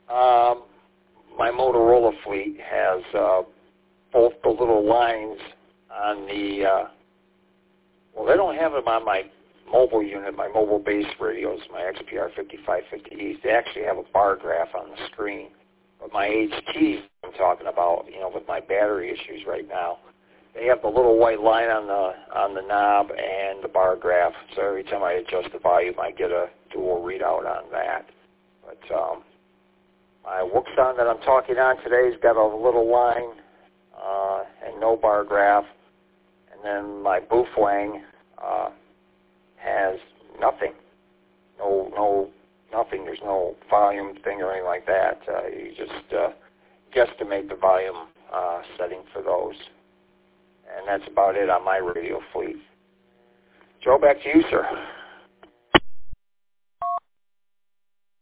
My Motorola fleet has both the little lines on the, well, they don't have them on my mobile unit, my mobile base radios, my XPR 5550Es. They actually have a bar graph on the screen. But my HT I'm talking about, with my battery issues right now, they have the little white line on the knob and the bar graph. So every time I adjust the volume, I get a dual readout on that. But my Wuxon that I'm talking on today's got a little line and no bar graph. And then my Bufang has nothing. Nothing. There's no volume thing or anything like that. You just guesstimate the volume setting for those. And that's about it on my radio fleet. Joe, back to you, sir.